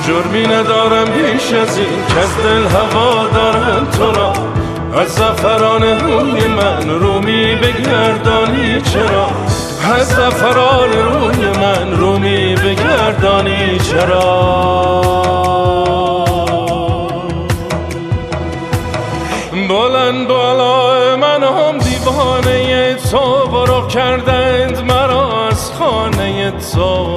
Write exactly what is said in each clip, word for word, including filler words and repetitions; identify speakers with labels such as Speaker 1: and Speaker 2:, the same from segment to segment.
Speaker 1: جرمی ندارم بیش از این که از دل هوا دارم تو را، از زعفران روی من رومی بگردانی چرا، از زعفران روی من رومی بگردانی چرا. بلند بالا من هم دیوانه تو، برو کردند مرا از خانه تو،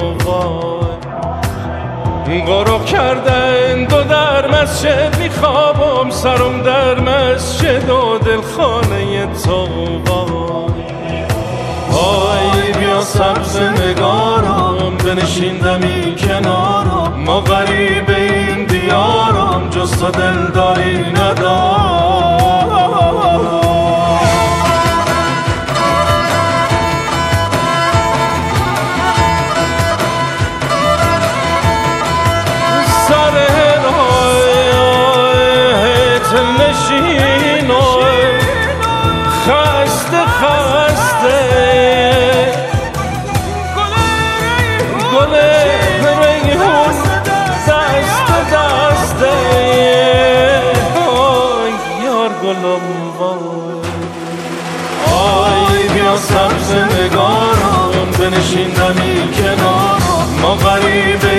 Speaker 1: برو کردند و در مسجد میخوابم، سرم در مسجد و دل خانه تو. آی بیا سبز نگارم بنشین دمی کنارم، ما غریب این دیارم جز تو دلداری ندارم. خسته خسته گل ریحون دست دسته، آی یار گلم وای. آی بیا سبز نگارم بنشین دمی کنارم، ما غریب